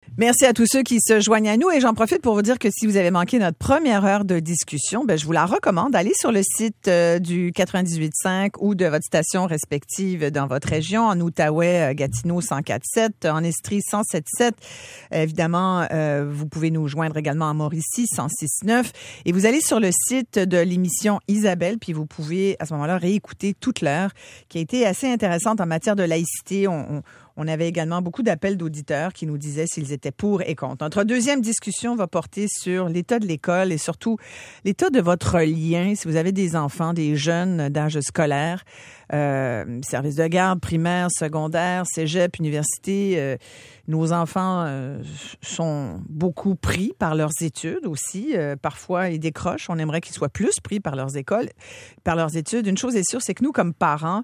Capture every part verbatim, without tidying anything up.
Merci à tous ceux qui se joignent à nous et j'en profite pour vous dire que si vous avez manqué notre première heure de discussion, ben je vous la recommande. Allez sur le site euh, du quatre-vingt-dix-huit cinq ou de votre station respective dans votre région, en Outaouais, Gatineau cent quatre sept, en Estrie cent sept sept. Évidemment, euh, vous pouvez nous joindre également en Mauricie cent six neuf et vous allez sur le site de l'émission Isabelle puis vous pouvez à ce moment-là réécouter toute l'heure qui a été assez intéressante en matière de laïcité. On, on, On avait également beaucoup d'appels d'auditeurs qui nous disaient s'ils étaient pour et contre. Notre deuxième discussion va porter sur l'état de l'école et surtout l'état de votre lien. Si vous avez des enfants, des jeunes d'âge scolaire, euh, service de garde, primaire, secondaire, cégep, université, euh, nos enfants euh, sont beaucoup pris par leurs études aussi. Euh, parfois, ils décrochent. On aimerait qu'ils soient plus pris par leurs écoles, par leurs études. Une chose est sûre, c'est que nous, comme parents,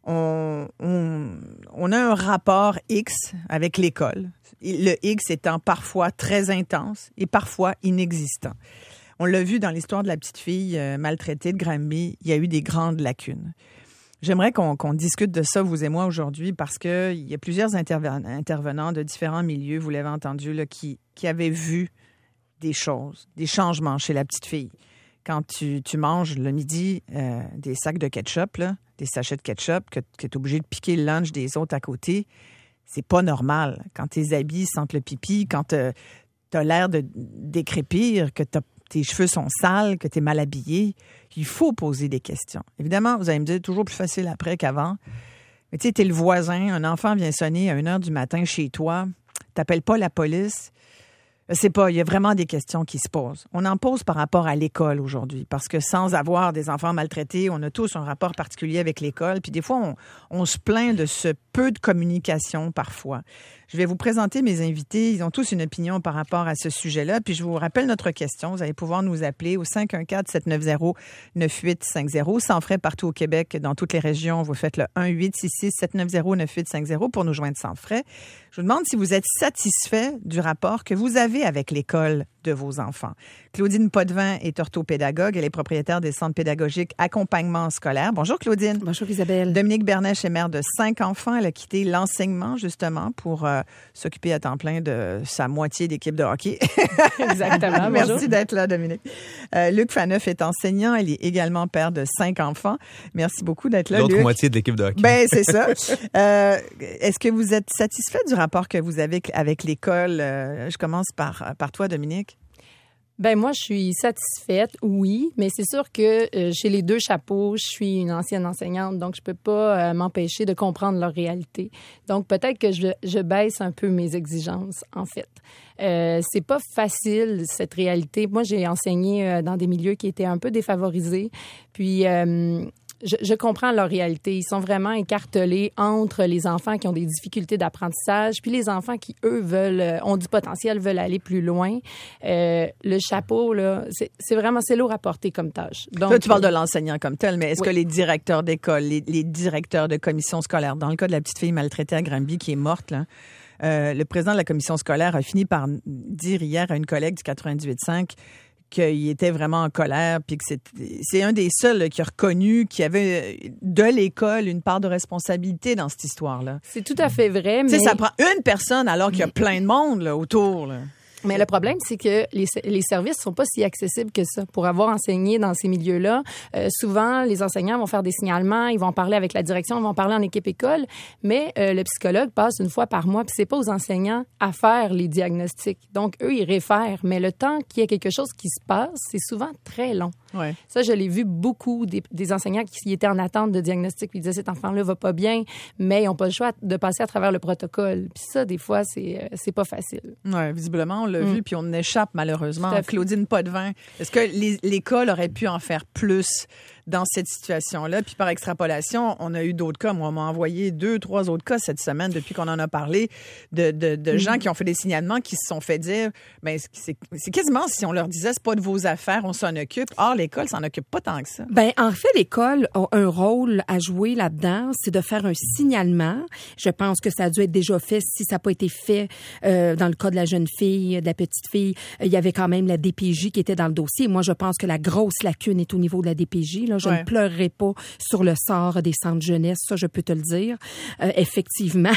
On, on, on a un rapport X avec l'école. Le X étant parfois très intense et parfois inexistant. On l'a vu dans l'histoire de la petite fille euh, maltraitée de Granby, il y a eu des grandes lacunes. J'aimerais qu'on, qu'on discute de ça, vous et moi, aujourd'hui, parce qu'il y a plusieurs interven- intervenants de différents milieux, vous l'avez entendu, là, qui, qui avaient vu des choses, des changements chez la petite fille. Quand tu, tu manges le midi euh, des sacs de ketchup, là, des sachets de ketchup, que, que tu es obligé de piquer le lunch des autres à côté, c'est pas normal. Quand tes habits sentent le pipi, quand tu as l'air de décrépir, que t'as, tes cheveux sont sales, que tu es mal habillé, il faut poser des questions. Évidemment, vous allez me dire, toujours plus facile après qu'avant. Mais tu sais, tu es le voisin, un enfant vient sonner à une heure du matin chez toi, t'appelles pas la police. Je sais pas, il y a vraiment des questions qui se posent. On en pose par rapport à l'école aujourd'hui, parce que sans avoir des enfants maltraités, on a tous un rapport particulier avec l'école. Puis des fois, on, on se plaint de ce peu de communication parfois. Je vais vous présenter mes invités. Ils ont tous une opinion par rapport à ce sujet-là. Puis je vous rappelle notre question. Vous allez pouvoir nous appeler au cinq un quatre, sept neuf zéro, neuf huit cinq zéro. Sans frais partout au Québec, dans toutes les régions. Vous faites le un huit six six, sept neuf zéro, neuf huit cinq zéro pour nous joindre sans frais. Je vous demande si vous êtes satisfait du rapport que vous avez avec l'école de vos enfants. Claudine Potvin est orthopédagogue. Elle est propriétaire des centres pédagogiques Accompagnement scolaire. Bonjour Claudine. Bonjour Isabelle. Dominique Bernèche est mère de cinq enfants. Elle a quitté l'enseignement justement pour euh, s'occuper à temps plein de sa moitié d'équipe de hockey. Exactement. Merci bonjour. d'être là, Dominique. Euh, Luc Faneuf est enseignant. Il est également père de cinq enfants. Merci beaucoup d'être là, L'autre Luc. moitié de l'équipe de hockey. Ben, c'est ça. Euh, est-ce que vous êtes satisfait du rapport que vous avez avec l'école? Euh, je commence par, par toi, Dominique. Ben moi, je suis satisfaite, oui, mais c'est sûr que euh, j'ai les deux chapeaux. Je suis une ancienne enseignante, donc je peux pas euh, m'empêcher de comprendre leur réalité. Donc peut-être que je, je baisse un peu mes exigences, en fait. Euh, c'est pas facile, cette réalité. Moi, j'ai enseigné euh, dans des milieux qui étaient un peu défavorisés, puis... Euh, Je, je comprends leur réalité. Ils sont vraiment écartelés entre les enfants qui ont des difficultés d'apprentissage puis les enfants qui, eux, veulent, ont du potentiel, veulent aller plus loin. Euh, le chapeau, là, c'est, c'est vraiment, c'est lourd à porter comme tâche. Donc, Toi, tu parles de l'enseignant comme tel, mais est-ce oui. que les directeurs d'école, les, les directeurs de commission scolaire, dans le cas de la petite fille maltraitée à Granby qui est morte, là, euh, le président de la commission scolaire a fini par dire hier à une collègue du quatre-vingt-dix-huit cinq qu'il était vraiment en colère, puis que c'est, c'est un des seuls là, qui a reconnu qu'il y avait de l'école une part de responsabilité dans cette histoire-là. C'est tout à fait vrai, mais... Tu sais, ça prend une personne alors qu'il y a plein de monde là, autour, là. Mais le problème, c'est que les, les services sont pas si accessibles que ça. Pour avoir enseigné dans ces milieux-là, euh, souvent, les enseignants vont faire des signalements, ils vont parler avec la direction, ils vont parler en équipe école, mais euh, le psychologue passe une fois par mois, puis c'est pas aux enseignants à faire les diagnostics. Donc, eux, ils réfèrent, mais le temps qu'il y ait quelque chose qui se passe, c'est souvent très long. Ouais. Ça, je l'ai vu beaucoup, des, des enseignants qui étaient en attente de diagnostic, puis ils disaient, cet enfant-là va pas bien, mais ils n'ont pas le choix de passer à travers le protocole. Puis ça, des fois, c'est, euh, c'est pas facile. Oui, visiblement, on l'a Mm. vu, puis on échappe malheureusement. Claudine Potvin, est-ce que les, l'école aurait pu en faire plus dans cette situation-là? Puis par extrapolation, on a eu d'autres cas. Moi, on m'a envoyé deux, trois autres cas cette semaine depuis qu'on en a parlé de, de, de mm. gens qui ont fait des signalements qui se sont fait dire, ben c'est, c'est quasiment si on leur disait, c'est pas de vos affaires, on s'en occupe. Or, l'école s'en occupe pas tant que ça. Ben en fait, l'école a un rôle à jouer là-dedans, c'est de faire un signalement. Je pense que ça a dû être déjà fait. Si ça n'a pas été fait euh, dans le cas de la jeune fille, de la petite fille, il y avait quand même la D P J qui était dans le dossier. Moi, je pense que la grosse lacune est au niveau de la D P J. Là. là, je ouais. ne pleurerai pas sur le sort des centres jeunesse, ça, je peux te le dire, euh, effectivement.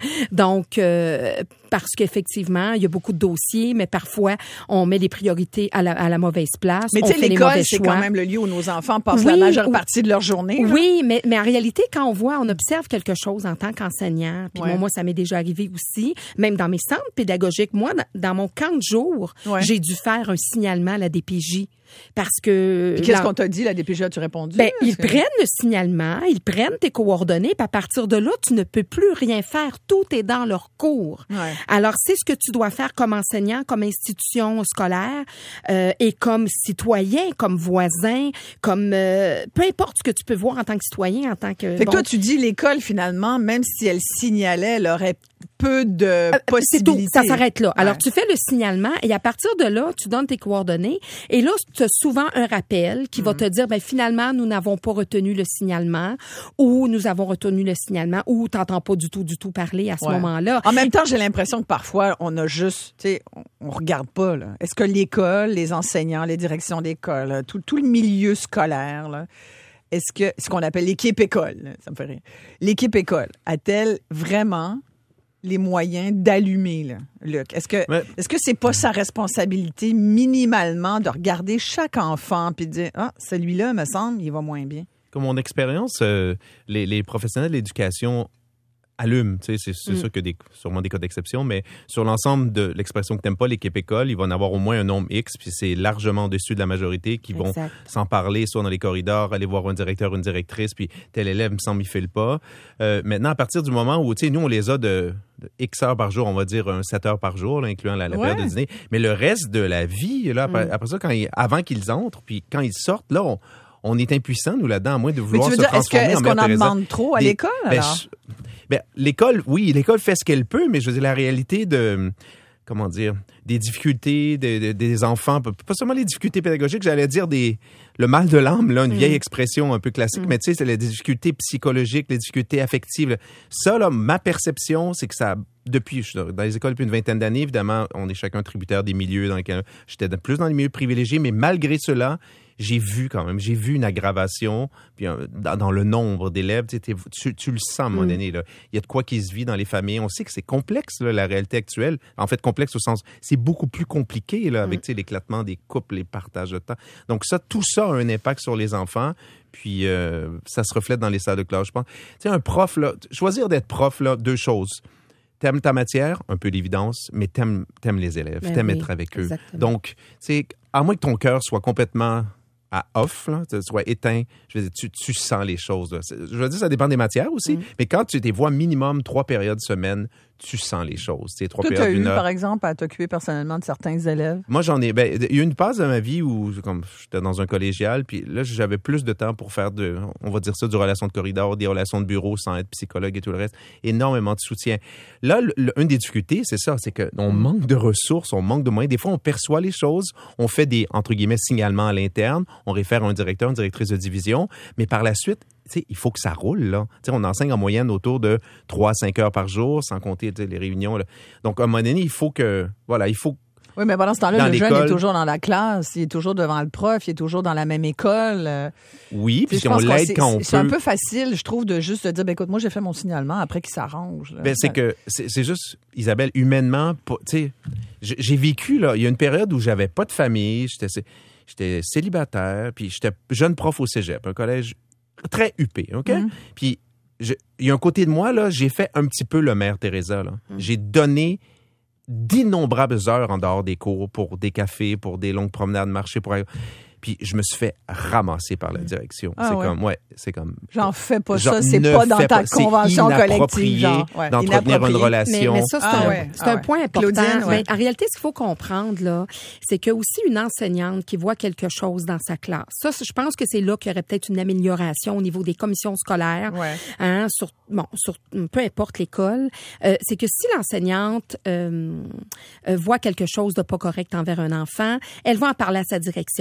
Donc, euh, parce qu'effectivement, il y a beaucoup de dossiers, mais parfois, on met les priorités à la, à la mauvaise place. Mais tu sais, l'école, l'école, c'est quand même le lieu où nos enfants passent oui, la majeure ou, partie de leur journée. Là. Oui, mais, mais en réalité, quand on voit, on observe quelque chose en tant qu'enseignant, puis ouais. moi, moi, ça m'est déjà arrivé aussi, même dans mes centres pédagogiques. Moi, dans, dans mon camp de jour, ouais. j'ai dû faire un signalement à la D P J. Parce que... Puis qu'est-ce qu'on t'a dit, la D P J, as-tu répondu? Ben, ils que... prennent le signalement, ils prennent tes coordonnées, puis à partir de là, tu ne peux plus rien faire. Tout est dans leur cours. Ouais. Alors, c'est ce que tu dois faire comme enseignant, comme institution scolaire, euh, et comme citoyen, comme voisin, comme... Euh, peu importe ce que tu peux voir en tant que citoyen, en tant que... Fait que bon, toi, tu dis l'école, finalement, même si elle signalait, elle aurait peu de euh, possibilités. C'est tout, ça s'arrête là. Alors, ouais. tu fais le signalement et à partir de là, tu donnes tes coordonnées et là, tu as souvent un rappel qui mm. va te dire, ben finalement, nous n'avons pas retenu le signalement ou nous avons retenu le signalement ou t'entends pas du tout, du tout parler à ce ouais. moment-là. En même temps, j'ai l'impression que parfois, on a juste, tu sais, on, on regarde pas, là. Est-ce que l'école, les enseignants, les directions d'école, tout, tout le milieu scolaire, là, est-ce que, ce qu'on appelle l'équipe école, là, ça me fait rire, l'équipe école, a-t-elle vraiment les moyens d'allumer, là, Luc? Est-ce que ouais. est-ce que c'est pas sa responsabilité minimalement de regarder chaque enfant puis de dire ah celui-là me semble il va moins bien? Comme mon expérience, euh, les, les professionnels de l'éducation allument, tu sais, c'est, c'est mm. sûr que des sûrement des cas d'exception, mais sur l'ensemble de l'expression que t'aimes pas, l'équipe école, il va en avoir au moins un nombre X, puis c'est largement au-dessus de la majorité qui vont exact. S'en parler, soit dans les corridors, aller voir un directeur, une directrice, puis tel élève me semble il file pas. Euh, maintenant, à partir du moment où, tu sais, nous on les a de, de X heures par jour, on va dire un sept heures par jour, là, incluant la, la ouais. période de dîner, mais le reste de la vie, là, après, mm. après ça, quand ils, avant qu'ils entrent, puis quand ils sortent, là, on, on est impuissants nous là-dedans, à moins de vouloir mais tu veux se dire, transformer est-ce que, est-ce en qu'on en Teresa. demande trop à Des, l'école ben, alors? Je, Ben, l'école, oui, l'école fait ce qu'elle peut, mais je veux dire, la réalité de, comment dire, des difficultés de, de, des enfants, pas seulement les difficultés pédagogiques, j'allais dire des, le mal de l'âme, là, une mm. vieille expression un peu classique, mm. mais tu sais, c'est les difficultés psychologiques, les difficultés affectives. Ça, là, ma perception, c'est que ça, depuis, je suis dans les écoles depuis une vingtaine d'années, évidemment, on est chacun tributaire des milieux dans lesquels j'étais plus dans les milieux privilégiés, mais malgré cela, j'ai vu quand même, j'ai vu une aggravation puis euh, dans, dans le nombre d'élèves. Tu, sais, tu, tu le sens à un moment donné. Là. Il y a de quoi qui se vit dans les familles. On sait que c'est complexe, là, la réalité actuelle. En fait, complexe au sens, c'est beaucoup plus compliqué là, avec mm. tu sais, l'éclatement des couples, les partages de temps. Donc ça, tout ça a un impact sur les enfants. Puis euh, ça se reflète dans les salles de classe, je pense. Tu sais, un prof, là, choisir d'être prof, là, deux choses. T'aimes ta matière, un peu d'évidence, mais t'aimes, t'aimes les élèves, ben t'aimes oui, être avec exactement. Eux. Donc, tu sais, à moins que ton cœur soit complètement à off, là, soit éteint, je veux dire, tu, tu sens les choses. Là. Je veux dire, ça dépend des matières aussi, mm. mais quand tu les vois minimum trois périodes semaine, tu sens les choses. Tu sais, trois Toi, périodes tu as eu, heure. par exemple, à t'occuper personnellement de certains élèves? Moi, j'en ai... Ben, il y a eu une phase de ma vie où, comme j'étais dans un collégial, puis là, j'avais plus de temps pour faire de, on va dire ça, du relation de corridor, des relations de bureau sans être psychologue et tout le reste. Énormément de soutien. Là, le, le, une des difficultés, c'est ça, c'est qu'on manque de ressources, on manque de moyens. Des fois, on perçoit les choses, on fait des, entre guillemets, signalements à l'interne, on réfère à un directeur, une directrice de division, mais par la suite, tu sais, il faut que ça roule, là. Tu sais, on enseigne en moyenne autour de trois à cinq heures par jour, sans compter les réunions, là. Donc, à un moment donné, il faut que, voilà, il faut... Oui, mais pendant ce temps-là, le jeune est toujours dans la classe, il est toujours devant le prof, il est toujours dans la même école. Oui, puis on l'aide quand on peut. C'est un peu facile, je trouve, de juste dire, ben écoute, moi, j'ai fait mon signalement, après qu'il s'arrange. Là. Ben, c'est que, c'est, c'est juste, Isabelle, humainement, tu sais, j'ai vécu, là, il y a une période où j'avais pas de famille, j'étais, j'étais célibataire, puis j'étais jeune prof au cégep, un collège très huppé, OK? Mm. Puis, il y a un côté de moi, là, j'ai fait un petit peu le Mère Teresa, là. Mm. J'ai donné d'innombrables heures en dehors des cours pour des cafés, pour des longues promenades, marcher, pour... Puis je me suis fait ramasser par la direction. Ah, c'est ouais. comme, ouais, c'est comme... J'en fais pas ça, c'est pas dans ta convention collective. Genre, ouais, d'entretenir une relation. Mais, mais ça, c'est, ah, un, ouais, c'est ah, un ouais. point important. Claudine, ouais. Mais en réalité, ce qu'il faut comprendre, là, c'est qu'il y a aussi une enseignante qui voit quelque chose dans sa classe. Ça, je pense que c'est là qu'il y aurait peut-être une amélioration au niveau des commissions scolaires, ouais. hein, sur, bon, sur peu importe l'école. Euh, c'est que si l'enseignante euh, euh, voit quelque chose de pas correct envers un enfant, elle va en parler à sa direction. Là, la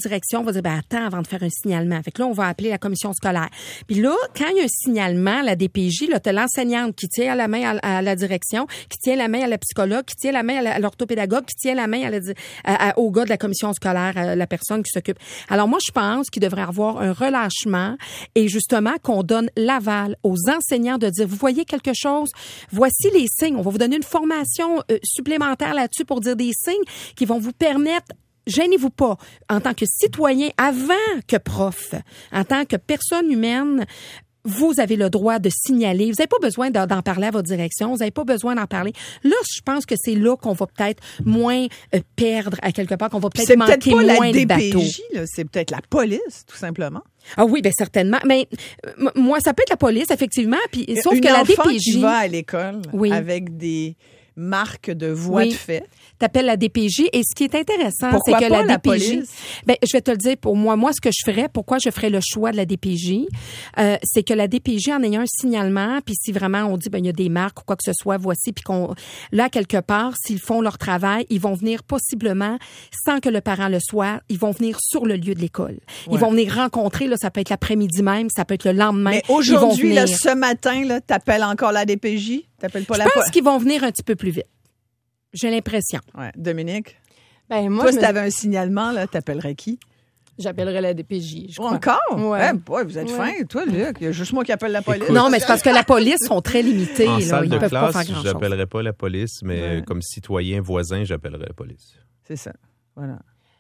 direction va dire, ben attends avant de faire un signalement. Fait que là, on va appeler la commission scolaire. Puis là, quand il y a un signalement, la D P J, là, t'as l'enseignante qui tient la main à, à la direction, qui tient la main à la psychologue, qui tient la main à, la, à l'orthopédagogue, qui tient la main à la, à, à, au gars de la commission scolaire, à la personne qui s'occupe. Alors moi, je pense qu'il devrait avoir un relâchement et justement qu'on donne l'aval aux enseignants de dire, vous voyez quelque chose, voici les signes. On va vous donner une formation euh, supplémentaire là-dessus pour dire des signes qui vont vous permettre, gênez-vous pas, en tant que citoyen, avant que prof, en tant que personne humaine, vous avez le droit de signaler. Vous n'avez pas besoin d'en, d'en parler à votre direction. Vous n'avez pas besoin d'en parler. Là, je pense que c'est là qu'on va peut-être moins euh, perdre à quelque part, qu'on va peut-être c'est manquer peut-être pas moins la de D P J, bateaux. là, c'est peut-être la police, tout simplement. Ah oui, bien certainement. Mais euh, moi, ça peut être la police, effectivement. Puis, sauf Une que la enfant D P J... qui va à l'école Oui. avec des marques de voies Oui. de fait. T'appelles la D P J et ce qui est intéressant, Pourquoi c'est que pas la la D P J, police? ben je vais te le dire pour moi, moi ce que je ferais, pourquoi je ferais le choix de la D P J, euh, c'est que la D P J en ayant un signalement, puis si vraiment on dit ben il y a des marques ou quoi que ce soit, voici, puis qu'on là quelque part, s'ils font leur travail, ils vont venir possiblement sans que le parent le soit, ils vont venir sur le lieu de l'école. Ils Ouais. vont venir rencontrer là, ça peut être l'après-midi même, ça peut être le lendemain. Mais Ils vont aujourd'hui, là, venir. ce matin, là, t'appelles encore la D P J? T'appelles pas Je la pense police? qu'ils vont venir un petit peu plus vite. J'ai l'impression. Ouais. Dominique? Ben, moi, Toi, je si me- t'avais un signalement, là, t'appellerais qui? j'appellerais la D P J, je crois. Encore? Ouais. Eh, boy, vous êtes Ouais. fin. Toi, Luc, il y a juste moi qui appelle la police. Écoute, Non, mais c'est parce que la police sont très limités. En là. salle Ils de peuvent pas classe, faire grand-chose. j'appellerais pas la police, mais Ouais. comme citoyen voisin, j'appellerais la police. C'est ça. Voilà.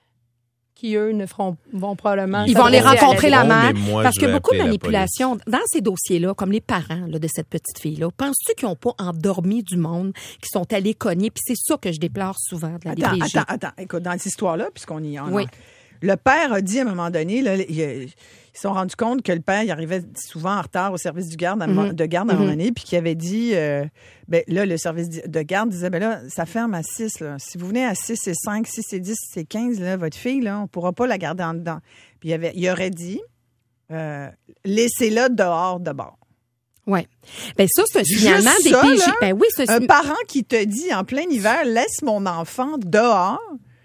Qui, eux, ne feront, vont probablement... Ils vont aller s'adresser à rencontrer la Bon, mère. mais moi, Parce je que vais beaucoup de appeler la manipulations dans ces dossiers-là, comme les parents là, de cette petite fille-là, penses-tu qu'ils n'ont pas endormi du monde, qui sont allés cogner? Puis c'est ça que je déplore souvent de la Attends, D P J. attends, attends. Écoute, dans cette histoire-là, puisqu'on y en Oui. le père a dit à un moment donné, là, il- ils se sont rendus compte que le père, il arrivait souvent en retard au service du garde, à un moment- Mhm. de garde à un moment Mhm. donné, puis qu'il avait dit, euh, ben là, le service de garde disait, ben là, ça ferme à six, là. Si vous venez à six et cinq, six et dix, six et quinze, là, votre fille, là, on pourra pas la garder en dedans. Puis il, avait, il aurait dit, euh, laissez-la dehors de bord. Oui. Ben ça, c'est un Juste signalement des ça, D P J. là, Ben oui, c'est Un un parent qui te dit en plein hiver, laisse mon enfant dehors,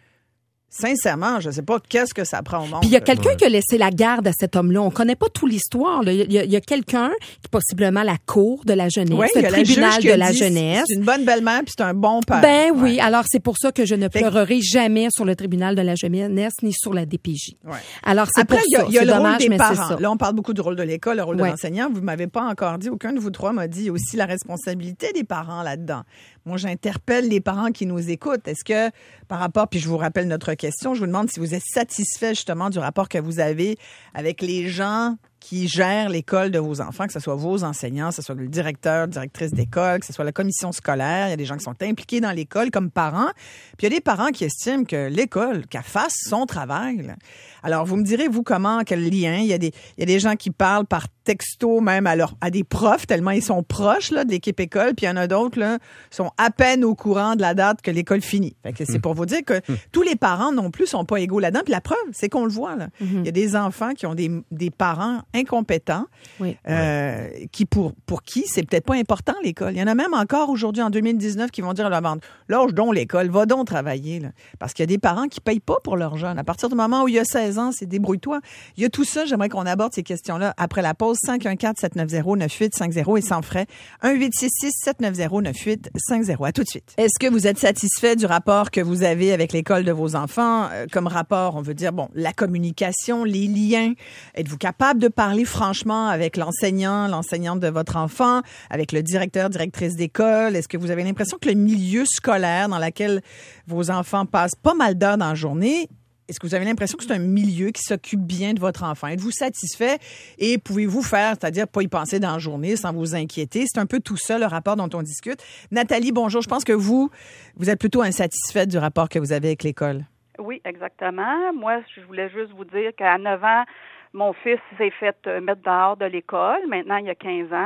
sincèrement, je sais pas qu'est-ce que ça prend au monde. Puis il y a là. quelqu'un Ouais. qui a laissé la garde à cet homme-là. On connaît pas toute l'histoire. là. Il y a, il y a quelqu'un qui possiblement la cour de la jeunesse, Ouais, il y le a la tribunal juge qui de a la dit, jeunesse. C'est une bonne belle-mère puis c'est un bon père. Ben oui, Ouais. alors c'est pour ça que je ne Fait que- pleurerai jamais sur le tribunal de la jeunesse ni sur la D P J. Ouais. Alors c'est Après, pour il y a, ça. il y a C'est le rôle dommage, des mais c'est parents. ça. Là, on parle beaucoup du rôle de l'école, le rôle Ouais. de l'enseignant. Vous m'avez pas encore dit, aucun de vous trois m'a dit il y a aussi la responsabilité des parents là-dedans. Moi, j'interpelle les parents qui nous écoutent. Est-ce que, par rapport, puis je vous rappelle notre question, je vous demande si vous êtes satisfait justement du rapport que vous avez avec les gens qui gèrent l'école de vos enfants, que ce soit vos enseignants, que ce soit le directeur, directrice d'école, que ce soit la commission scolaire. Il y a des gens qui sont impliqués dans l'école comme parents. Puis il y a des parents qui estiment que l'école, qu'elle fasse son travail. là. Alors, vous me direz, vous, comment, quel lien? Il y a des, il y a des gens qui parlent par texto même à, leur, à des profs, tellement ils sont proches là, de l'équipe école. Puis il y en a d'autres là sont à peine au courant de la date que l'école finit. Fait que c'est pour vous dire que tous les parents non plus sont pas égaux là-dedans. Puis la preuve, c'est qu'on le voit. Là. Il y a des enfants qui ont des, des parents incompétents, Oui. euh, qui pour pour qui c'est peut-être pas important l'école. Il y en a même encore aujourd'hui en deux mille dix-neuf qui vont dire à la bande, lâche donc l'école, va donc travailler. Là. Parce qu'il y a des parents qui payent pas pour leurs jeunes. À partir du moment où il y a seize ans, c'est débrouille-toi. Il y a tout ça. J'aimerais qu'on aborde ces questions-là après la pause. cinq un quatre, sept neuf zéro, neuf huit cinq zéro et sans frais. un huit six six, sept neuf zéro, neuf huit cinq zéro. À tout de suite. Est-ce que vous êtes satisfait du rapport que vous avez avec l'école de vos enfants? Euh, comme rapport, on veut dire, bon, la communication, les liens. Êtes-vous capable de parler franchement avec l'enseignant, l'enseignante de votre enfant, avec le directeur, directrice d'école? Est-ce que vous avez l'impression que le milieu scolaire dans lequel vos enfants passent pas mal d'heures dans la journée, est-ce que vous avez l'impression que c'est un milieu qui s'occupe bien de votre enfant? Êtes-vous satisfait et pouvez-vous faire, c'est-à-dire pas y penser dans la journée sans vous inquiéter? C'est un peu tout ça, le rapport dont on discute. Nathalie, bonjour. Je pense que vous, vous êtes plutôt insatisfaite du rapport que vous avez avec l'école. Oui, exactement. Moi, je voulais juste vous dire qu'à neuf ans, mon fils s'est fait mettre dehors de l'école. Maintenant, il y a quinze ans.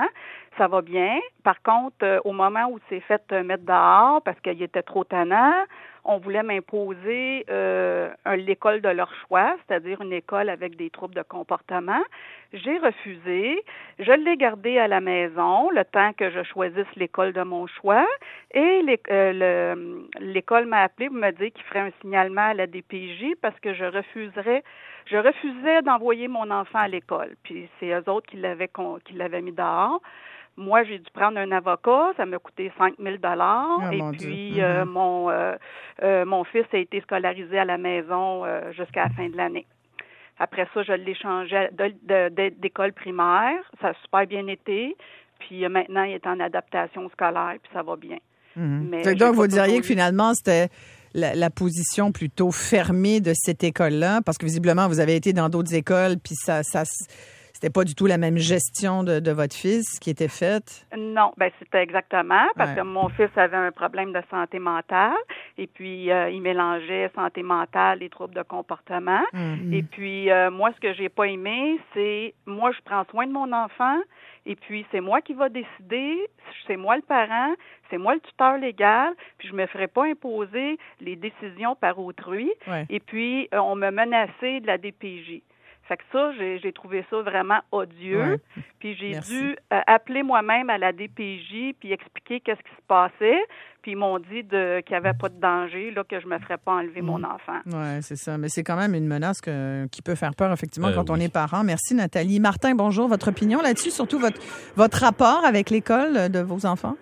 ça va bien. Par contre, euh, au moment où c'est fait euh, mettre dehors parce qu'il était trop tannant, on voulait m'imposer euh, un, l'école de leur choix, c'est-à-dire une école avec des troubles de comportement. J'ai refusé. Je l'ai gardé à la maison le temps que je choisisse l'école de mon choix. Et l'é- euh, le, l'école m'a appelé pour me dire qu'il ferait un signalement à la D P J parce que je refuserais, je refusais d'envoyer mon enfant à l'école. Puis c'est eux autres qui l'avaient, con, qui l'avaient mis dehors. Moi, j'ai dû prendre un avocat, ça m'a coûté cinq mille dollars. Ah, et mon puis, Dieu. euh, Mm-hmm. mon euh, euh, mon fils a été scolarisé à la maison euh, jusqu'à la fin de l'année. Après ça, je l'ai changé de, de, de, d'école primaire. Ça a super bien été. Puis euh, maintenant, il est en adaptation scolaire, puis ça va bien. Mm-hmm. Mais Donc, j'ai vous pas diriez toujours que eu- finalement, c'était la, la position plutôt fermée de cette école-là, parce que visiblement, vous avez été dans d'autres écoles, puis ça, ça, c'était pas du tout la même gestion de, de votre fils qui était faite. Non, ben c'était exactement parce Ouais. que mon fils avait un problème de santé mentale et puis euh, il mélangeait santé mentale et troubles de comportement. Mm. Et puis euh, moi, ce que j'ai pas aimé, c'est moi je prends soin de mon enfant et puis c'est moi qui va décider, c'est moi le parent, c'est moi le tuteur légal, puis je me ferai pas imposer les décisions par autrui. Ouais. Et puis euh, on me menaçait de la D P J. Fait que ça, j'ai, j'ai trouvé ça vraiment odieux. Ouais. Puis j'ai Merci. dû euh, appeler moi-même à la D P J puis expliquer qu'est-ce qui se passait. Puis ils m'ont dit de, qu'il n'y avait pas de danger, là, que je me ferais pas enlever Mm. mon enfant. Oui, c'est ça. Mais c'est quand même une menace que, qui peut faire peur, effectivement, Euh, quand on oui. est parent. Merci, Nathalie. Martin, bonjour. Votre opinion là-dessus, surtout votre, votre rapport avec l'école de vos enfants?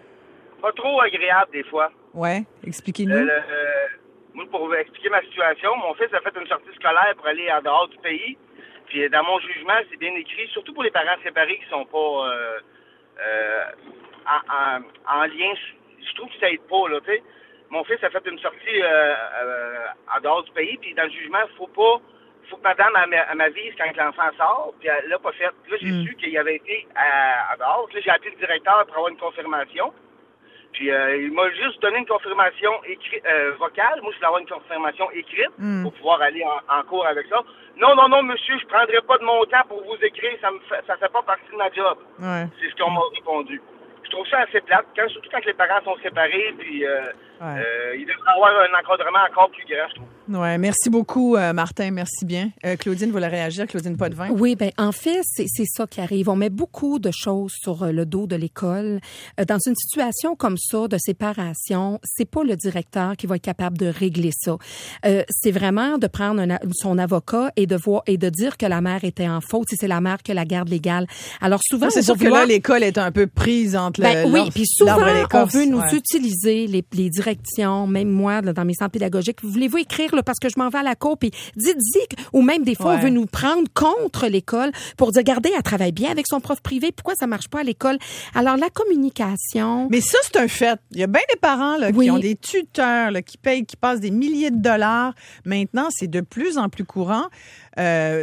Pas trop agréable des fois. Oui, expliquez-nous. Euh, le- euh, moi, pour vous expliquer ma situation, mon fils a fait une sortie scolaire pour aller en dehors du pays. Puis dans mon jugement, c'est bien écrit, surtout pour les parents séparés qui sont pas euh, euh, en, en, en lien. Je trouve que ça aide pas, là, tu sais. Mon fils a fait une sortie euh, euh, en dehors du pays, puis dans le jugement, faut pas, faut que madame elle m'avise quand l'enfant sort, puis elle l'a pas fait. Là, j'ai Mm. su qu'il avait été à, à dehors. Là, j'ai appelé le directeur pour avoir une confirmation. Puis euh, il m'a juste donné une confirmation écrite, euh, vocale. Moi, je voulais avoir une confirmation écrite Mm. pour pouvoir aller en, en cours avec ça. Non, non, non, monsieur, je prendrai pas de mon temps pour vous écrire. Ça me fait, ça fait pas partie de ma job. Ouais. C'est ce qu'on m'a répondu. Je trouve ça assez plate, quand, surtout quand les parents sont séparés. Puis euh, Ouais. euh, il devrait avoir un encadrement encore plus grand, je trouve. Ouais, merci beaucoup, euh, Martin. Merci bien. Euh, Claudine, vous voulez réagir? Claudine Potvin? Oui, ben en fait, c'est c'est ça qui arrive. On met beaucoup de choses sur euh, le dos de l'école. Euh, dans une situation comme ça, de séparation, c'est pas le directeur qui va être capable de régler ça. Euh, c'est vraiment de prendre un, son avocat et de voir et de dire que la mère était en faute si c'est la mère qui a la garde légale. Alors souvent, Ça, c'est on sûr va que vouloir- là, l'école est un peu prise entre Ben le, oui, l'arbre- puis souvent, l'arbre et on l'écorce. veut nous Ouais. utiliser les, les directions, même moi, là, dans mes centres pédagogiques. Voulez-vous écrire là, parce que je m'en vais à la cour, puis dites-y, que- ou même des fois, Ouais. on veut nous prendre contre l'école pour dire, regardez, elle travaille bien avec son prof privé, pourquoi ça marche pas à l'école? Alors, la communication... Mais ça, c'est un fait. Il y a bien des parents là, Oui. qui ont des tuteurs là, qui payent, qui passent des milliers de dollars. Maintenant, c'est de plus en plus courant. Euh,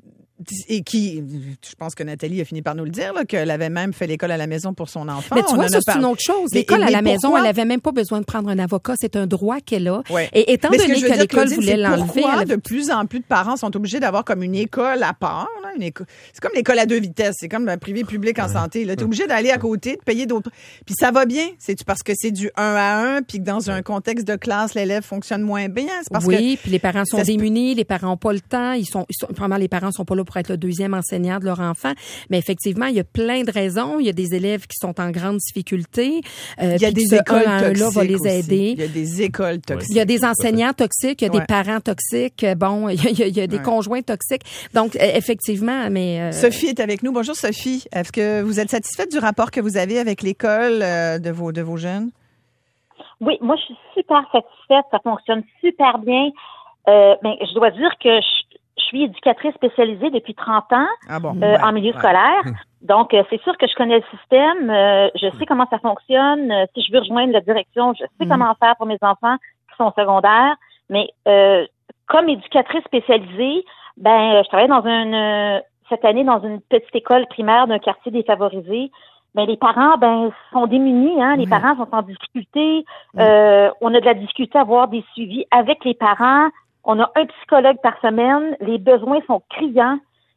et qui, je pense que Nathalie a fini par nous le dire, là, qu'elle avait même fait l'école à la maison pour son enfant. Mais tu On vois, en ça, a c'est une parlé. autre chose. Mais- L'école mais à la maison, pourquoi? elle avait même pas besoin de prendre un avocat. C'est un droit qu'elle a. Ouais. Et étant Mais ce donné je que, veux dire, l'école Claudine, voulait c'est l'enlever, pourquoi elle de plus en plus de parents sont obligés d'avoir comme une école à part. Là, une éco- C'est comme l'école à deux vitesses. C'est comme le privé public en santé. Tu es obligé d'aller à côté, de payer d'autres. Puis ça va bien. C'est parce que c'est du un à un, puis que dans un contexte de classe, l'élève fonctionne moins bien. C'est parce oui, que puis les parents sont ça se peut- démunis, les parents n'ont pas le temps, ils sont, ils sont vraiment les parents sont pas là pour être le deuxième enseignant de leur enfant, mais effectivement, il y a plein de raisons, il y a des élèves qui sont en grande difficulté, euh, il y a puis des ce écoles un à un là va les toxiques aussi. aider. Il y a des écoles toxiques. Il y a des enseignants toxiques, il y a Ouais. des parents toxiques, bon, il y a, il y a, il y a des Ouais. conjoints toxiques. Donc, euh, effectivement, mais... euh, Sophie est avec nous. Bonjour Sophie. Est-ce que vous êtes satisfaite du rapport que vous avez avec l'école euh, de vos de vos jeunes? Oui, moi, je suis super satisfaite. Ça fonctionne super bien. Euh, ben, je dois dire que je, je suis éducatrice spécialisée depuis trente ans Ah bon. euh, Ouais. en milieu Ouais. scolaire. Donc, euh, c'est sûr que je connais le système. Euh, je sais comment ça fonctionne. Euh, si je veux rejoindre la direction, je sais Mhm. comment faire pour mes enfants qui sont secondaires. Mais euh, comme éducatrice spécialisée, ben, je travaille dans une euh, cette année dans une petite école primaire d'un quartier défavorisé. Ben, les parents, ben, sont démunis, hein. Les Oui. parents sont en difficulté. Euh, on a de la difficulté à avoir des suivis avec les parents. On a un psychologue par semaine. Les besoins sont criants.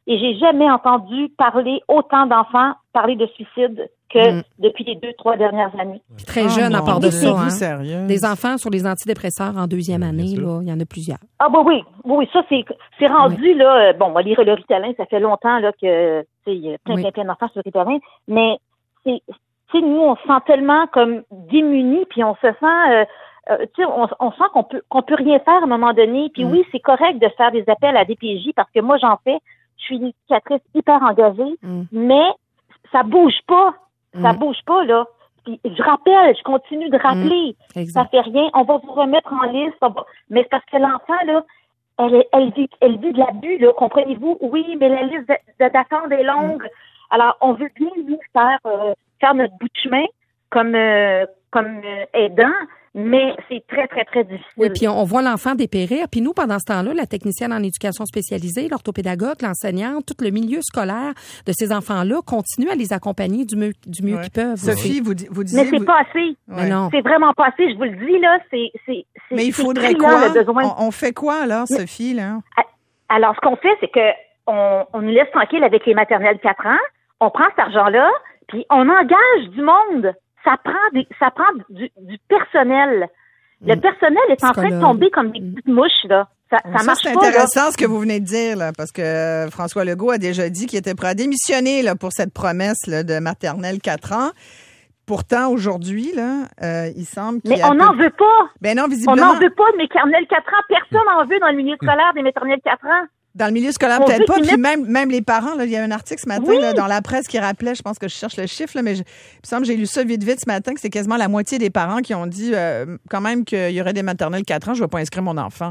Et j'ai jamais entendu parler autant d'enfants parler de suicide que mm. depuis les deux, trois dernières années. Puis très oh jeune à part de ça. Hein. Sérieux? Des enfants sur les antidépresseurs en deuxième oui, année, là, il y en a plusieurs. Ah bah oui, oui, ça c'est c'est rendu oui. là. Bon, moi, lire le Ritalin, ça fait longtemps là que tu sais, il y a plein, oui. plein, plein d'enfants sur le Ritalin, mais c'est, tu sais, nous on se sent tellement comme démunis, puis on se sent, euh, euh, tu sais, on, on sent qu'on peut qu'on peut rien faire à un moment donné. Puis mm. oui, c'est correct de faire des appels à D P J parce que moi j'en fais. Je suis une éducatrice hyper engagée, mm. mais ça bouge pas. Ça mm. bouge pas, là. Puis je rappelle, je continue de rappeler. Mm. Ça fait rien. On va vous remettre en liste. Va... Mais c'est parce que l'enfant, là, elle, elle, vit, elle vit de l'abus, là. Comprenez-vous? Oui, mais la liste d'attente est longue. Mm. Alors, on veut bien, nous, faire, euh, faire notre bout de chemin comme, euh, comme euh, aidant. Mais c'est très, très, très difficile. Oui, puis on voit l'enfant dépérir. Puis nous, pendant ce temps-là, la technicienne en éducation spécialisée, l'orthopédagogue, l'enseignante, tout le milieu scolaire de ces enfants-là continue à les accompagner du mieux, du mieux ouais. qu'ils peuvent. Sophie, vous, vous disiez... Mais c'est vous... pas assez. Ouais. Mais non. C'est vraiment pas assez. Je vous le dis, là, c'est... c'est, c'est Mais il faudrait criant, quoi? Le besoin. On, on fait quoi, alors, Mais, Sophie, là? Alors, ce qu'on fait, c'est que on, on nous laisse tranquille avec les maternelles quatre ans. On prend cet argent-là, puis on engage du monde. Ça prend des, ça prend du, du personnel. Le personnel est en train de tomber comme des petites mouches, là. Ça, ça, ça marche c'est pas. C'est intéressant là. Ce que vous venez de dire, là, parce que François Legault a déjà dit qu'il était prêt à démissionner là, pour cette promesse là, de maternelle quatre ans. Pourtant, aujourd'hui, là, euh, il semble qu'il Mais y a on n'en peu... veut pas. Ben non, visiblement. On n'en veut pas de maternelle quatre ans. Personne n'en veut dans le milieu scolaire des maternelles quatre ans. Dans le milieu scolaire, on peut-être pas. Puis même, même les parents, là, il y a un article ce matin oui. là, dans la presse qui rappelait, je pense que je cherche le chiffre, là, mais je, il me semble que j'ai lu ça vite, vite ce matin, que c'est quasiment la moitié des parents qui ont dit euh, quand même qu'il y aurait des maternelles quatre ans, je ne vais pas inscrire mon enfant.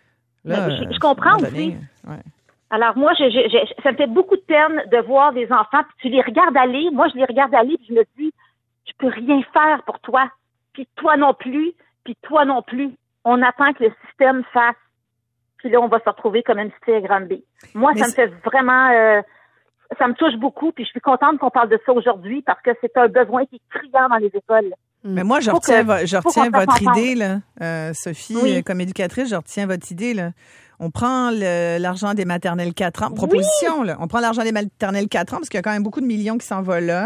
Là, je, je comprends donné, aussi. Ouais. Alors moi, je, je, je, ça me fait beaucoup de peine de voir des enfants, puis tu les regardes aller. Moi, je les regarde aller, puis je me dis, je peux rien faire pour toi. Puis toi non plus, puis toi non plus. On attend que le système fasse. Puis là, on va se retrouver comme un petit tigre B. Moi, mais ça c'est... me fait vraiment... Euh, ça me touche beaucoup, puis je suis contente qu'on parle de ça aujourd'hui parce que c'est un besoin qui est criant dans les écoles. Mais moi, je faut retiens, que, je retiens votre idée, là, euh, Sophie, oui. comme éducatrice, je retiens votre idée. Là. On prend le, l'argent des maternelles quatre ans. Proposition, oui. là. On prend l'argent des maternelles quatre ans parce qu'il y a quand même beaucoup de millions qui s'en vont là.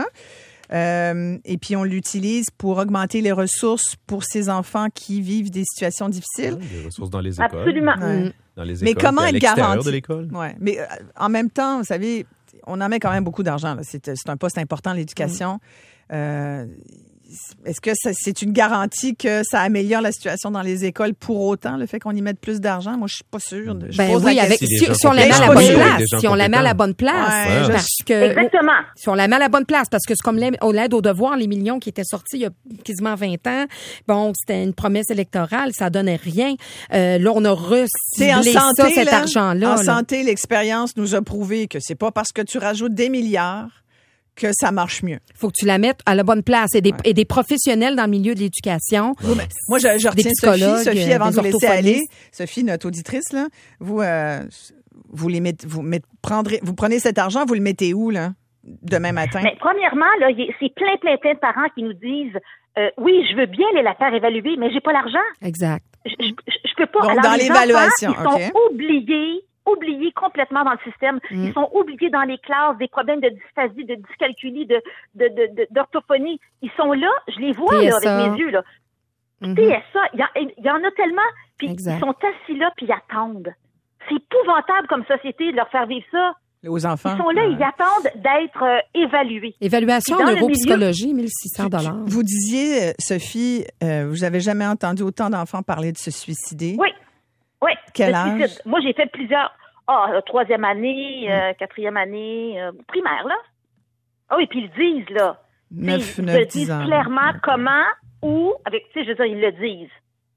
Euh, et puis, on l'utilise pour augmenter les ressources pour ces enfants qui vivent des situations difficiles. Oui, les ressources dans les écoles. Absolument. Ouais. Dans les écoles, mais comment être garanti? De l'école. Ouais. Mais euh, en même temps, vous savez, on en met quand même beaucoup d'argent. Là. C'est, c'est un poste important, l'éducation. Mm. Euh, Est-ce que ça, c'est une garantie que ça améliore la situation dans les écoles pour autant, le fait qu'on y mette plus d'argent? Moi, je suis pas sûre. Je ben pose oui, la avec, si, si, si on la met à la bonne place, si on la met à la bonne place, ouais, parce je... que exactement. Si on la met à la bonne place, parce que c'est comme l'aide, l'aide aux devoirs, les millions qui étaient sortis il y a quasiment vingt ans. Bon, c'était une promesse électorale, ça donnait rien. Euh, là, on a reciblé ça, cet là, argent-là. En là. santé, l'expérience nous a prouvé que c'est pas parce que tu rajoutes des milliards que ça marche mieux. Faut que tu la mettes à la bonne place. Et des, ouais. et des professionnels dans le milieu de l'éducation. Oui, moi, je, je retiens Sophie. Sophie, avant de vous laisser aller, Sophie, notre auditrice, là, vous, euh, vous les mettez, vous mettez, prendrez, vous prenez cet argent, vous le mettez où, là, demain matin? Mais premièrement, là, c'est plein, plein, plein de parents qui nous disent, euh, oui, je veux bien les la faire évaluer, mais j'ai pas l'argent. Exact. Je, je, je peux pas. Donc, Alors, dans les l'évaluation, enfants, ils okay. sont oubliés. oubliés complètement dans le système. Mm. Ils sont oubliés dans les classes, des problèmes de dysphasie, de dyscalculie, de, de, de, de, d'orthophonie. Ils sont là, je les vois là, avec mes yeux. Là. Mm-hmm. P S A, il y, y en a tellement, puis ils sont assis là, puis ils attendent. C'est épouvantable comme société de leur faire vivre ça. Aux enfants. Ils sont là, euh... ils attendent d'être euh, évalués. Évaluation en neuropsychologie, mille six cents dollars. Vous disiez, Sophie, euh, vous n'avez jamais entendu autant d'enfants parler de se suicider. Oui. Oui. Quel âge? Suicide. Moi, j'ai fait plusieurs. Ah, oh, troisième année, euh, quatrième année, euh, primaire, là. Ah oui, puis ils le disent, là. neuf, ils neuf, le disent clairement ouais. comment, où, avec, tu sais, je veux dire, ils le disent.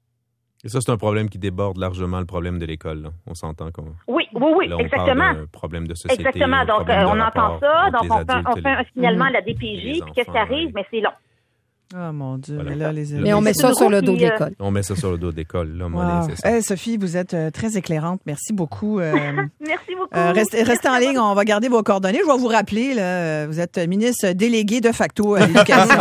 Et ça, c'est un problème qui déborde largement le problème de l'école, là. On s'entend comme. Oui, oui, oui, là, on exactement. Parle d'un problème de société. Exactement. Donc, euh, on entend ça, donc on fait, on fait un signalement les... à la D P J, puis qu'est-ce qui arrive? Ouais. Mais c'est long. Ah, oh, mon Dieu. Voilà. Mais, là, les... mais on met ça sur le dos de l'école. On met ça sur le dos de l'école. Là, wow. Mollet, c'est ça. Hey, Sophie, vous êtes euh, très éclairante. Merci beaucoup. Euh, Merci beaucoup. Euh, restez, restez en ligne. On va garder vos coordonnées. Je vais vous rappeler, là, vous êtes ministre délégué de facto à l'éducation.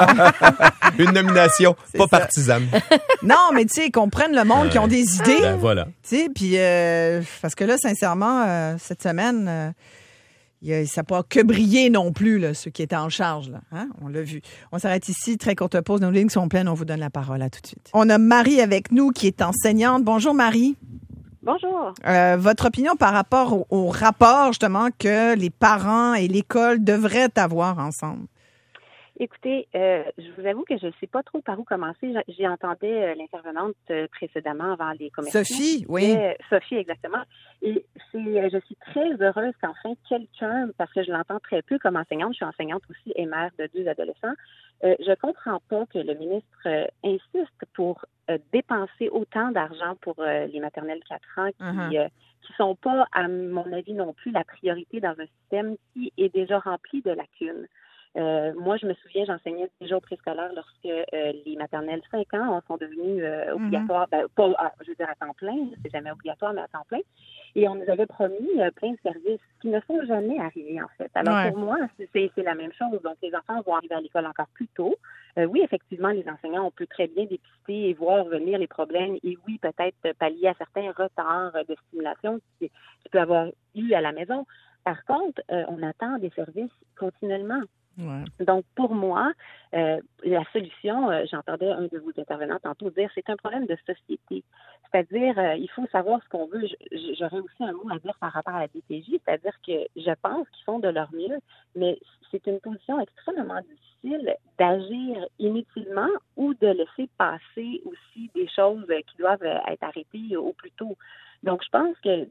Une nomination, c'est pas ça. Partisane. Non, mais tu sais, qu'on prenne le monde euh, qui ont des idées. Ben voilà. Tu sais, puis euh, parce que là, sincèrement, euh, cette semaine... Euh, il a, ça n'a pas que brillé non plus, là, ceux qui étaient en charge. Là, hein? On l'a vu. On s'arrête ici. Très courte pause. Nos lignes sont pleines. On vous donne la parole. À tout de suite. On a Marie avec nous qui est enseignante. Bonjour, Marie. Bonjour. Euh, votre opinion par rapport au, au rapport, justement, que les parents et l'école devraient avoir ensemble? Écoutez, euh, je vous avoue que je ne sais pas trop par où commencer. J'ai entendu euh, l'intervenante euh, précédemment avant les commerciaux. Sophie, oui. Euh, Sophie, exactement. Et c'est, euh, je suis très heureuse qu'enfin quelqu'un, parce que je l'entends très peu comme enseignante, je suis enseignante aussi et mère de deux adolescents, euh, je comprends pas que le ministre euh, insiste pour euh, dépenser autant d'argent pour euh, les maternelles quatre ans qui Uh-huh. euh, qui sont pas, à mon avis non plus, la priorité dans un système qui est déjà rempli de lacunes. Euh, moi, je me souviens, j'enseignais déjà au préscolaire lorsque euh, les maternelles cinq ans sont devenues euh, obligatoires, mm-hmm. ben, pas, ah, je veux dire à temps plein, c'est jamais obligatoire, mais à temps plein. Et on nous avait promis euh, plein de services qui ne sont jamais arrivés, en fait. Alors, ouais. pour moi, c'est, c'est la même chose. Donc, les enfants vont arriver à l'école encore plus tôt. Euh, oui, effectivement, les enseignants, on peut très bien dépister et voir venir les problèmes. Et oui, peut-être pallier à certains retards de stimulation qui, qui peut avoir eu à la maison. Par contre, euh, on attend des services continuellement. Ouais. Donc, pour moi, euh, la solution, euh, j'entendais un de vos intervenants tantôt dire, c'est un problème de société. C'est-à-dire, euh, il faut savoir ce qu'on veut. Je, j'aurais aussi un mot à dire par rapport à la D P J, c'est-à-dire que je pense qu'ils font de leur mieux, mais c'est une position extrêmement difficile d'agir inutilement ou de laisser passer aussi des choses qui doivent être arrêtées au plus tôt. Donc, je pense que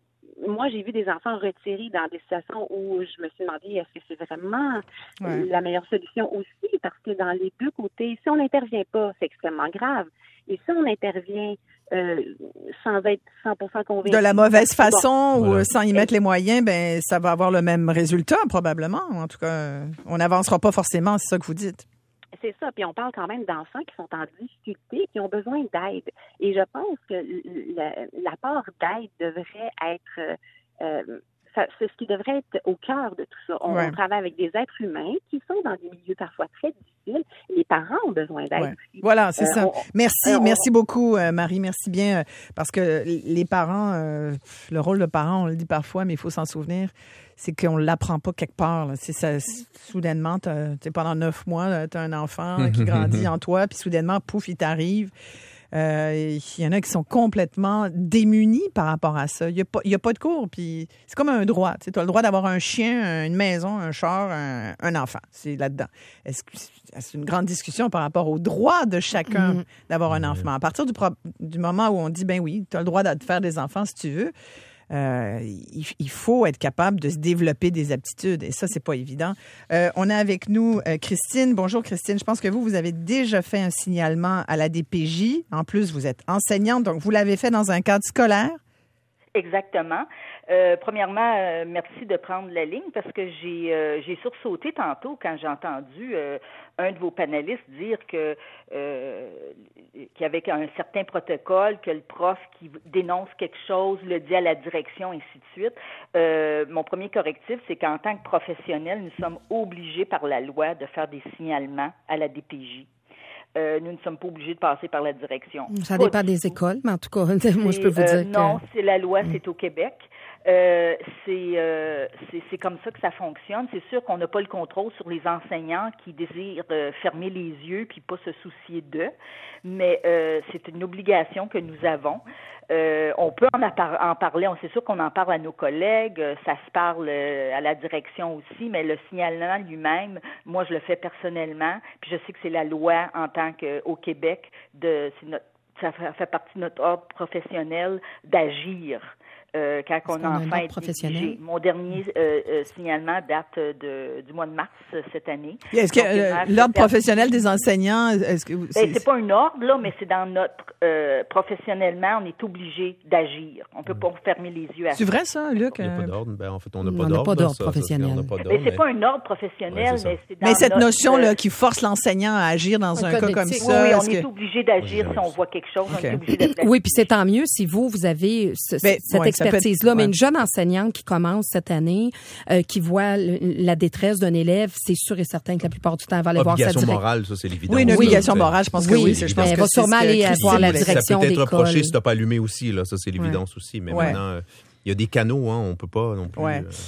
moi, j'ai vu des enfants retirés dans des situations où je me suis demandé est-ce que c'est vraiment ouais. la meilleure solution aussi, parce que dans les deux côtés, si on n'intervient pas, c'est extrêmement grave. Et si on intervient euh, sans être cent pour cent convaincu... De la mauvaise façon bon. ou sans y mettre les moyens, ben ça va avoir le même résultat, probablement. En tout cas, on n'avancera pas forcément, c'est ça que vous dites. C'est ça. Puis on parle quand même d'enfants qui sont en difficulté, qui ont besoin d'aide. Et je pense que l'apport d'aide devrait être... Euh, ça, c'est ce qui devrait être au cœur de tout ça. On, ouais. on travaille avec des êtres humains qui sont dans des milieux parfois très difficiles. Les parents ont besoin d'aide ouais. aussi. Voilà, c'est euh, ça. On, merci, euh, merci on, beaucoup, euh, Marie. Merci bien. Euh, parce que les parents, euh, le rôle de parent, on le dit parfois, mais il faut s'en souvenir, c'est qu'on ne l'apprend pas quelque part. Là. C'est ça, soudainement, t'as, t'sais, pendant neuf mois, tu as un enfant qui grandit en toi, puis soudainement, pouf, il t'arrive. Euh, il y en a qui sont complètement démunis par rapport à ça. Il n'y a, a pas de cours, puis c'est comme un droit. Tu as le droit d'avoir un chien, une maison, un char, un, un enfant. C'est là-dedans. Est-ce que c'est une grande discussion par rapport au droit de chacun mmh. d'avoir un enfant. À partir du, pro, du moment où on dit, ben oui, tu as le droit de faire des enfants si tu veux, Euh, il, il faut être capable de se développer des aptitudes et ça, c'est pas évident. Euh, on a avec nous euh, Christine. Bonjour Christine. Je pense que vous, vous avez déjà fait un signalement à la D P J. En plus, vous êtes enseignante, donc vous l'avez fait dans un cadre scolaire. Exactement. Euh, premièrement, euh, merci de prendre la ligne parce que j'ai euh, j'ai sursauté tantôt quand j'ai entendu euh, un de vos panélistes dire que euh, qu'il y avait un certain protocole, que le prof qui dénonce quelque chose le dit à la direction, ainsi de suite. Euh, mon premier correctif, c'est qu'en tant que professionnel, nous sommes obligés par la loi de faire des signalements à la D P J. Euh, nous ne sommes pas obligés de passer par la direction. Ça pas dépend des écoles, mais en tout cas, moi, je peux vous euh, dire non, que... c'est la loi, mm. c'est au Québec. Euh, c'est, euh, c'est, c'est comme ça que ça fonctionne. C'est sûr qu'on n'a pas le contrôle sur les enseignants qui désirent euh, fermer les yeux puis pas se soucier d'eux, mais euh, c'est une obligation que nous avons. Euh, on peut en, appar- en parler, on c'est sûr qu'on en parle à nos collègues, euh, ça se parle euh, à la direction aussi, mais le signalement lui-même, moi je le fais personnellement, puis je sais que c'est la loi en tant qu'au Québec, de, c'est notre, ça fait partie de notre ordre professionnel d'agir. Euh, quand on a enfin été professionnel. Mon dernier euh, euh, signalement date de, du mois de mars euh, cette année. Est-ce que euh, l'ordre professionnel des enseignants, est-ce que vous, c'est... Ben, c'est pas un ordre là, mais c'est dans notre euh, professionnellement, on est obligé d'agir. On peut pas fermer les yeux à ça. C'est vrai ça, Luc? Il n'y a pas d'ordre. Ben, en fait, on n'a pas, on d'ordre, pas d'ordre ça, professionnel. Ça, on n'a pas d'ordre, mais c'est mais... pas un ordre professionnel, ouais, c'est mais c'est dans Mais cette notre, notion là qui force l'enseignant à agir dans un, un cas comme ça. Oui, oui, on est, est que... obligé d'agir oui, si on voit quelque chose. Okay. On est obligé d'être oui, puis c'est tant mieux si vous vous avez ce, ben, cette ouais, expertise là, mais ouais. une jeune enseignante qui commence cette année, euh, qui voit le, la détresse d'un élève, c'est sûr et certain que la plupart du temps, elle va aller voir sa direction. Obligation morale, ça, c'est l'évidence. Oui, une obligation morale, je pense que oui. oui je pense elle que va sûrement aller voir la direction d'école. Ça peut être d'école. reproché si tu n'as pas allumé aussi, là, ça, c'est l'évidence ouais. aussi. Mais ouais. maintenant, il euh, y a des canaux, hein, on ne peut pas non plus. Ouais. Euh, voilà.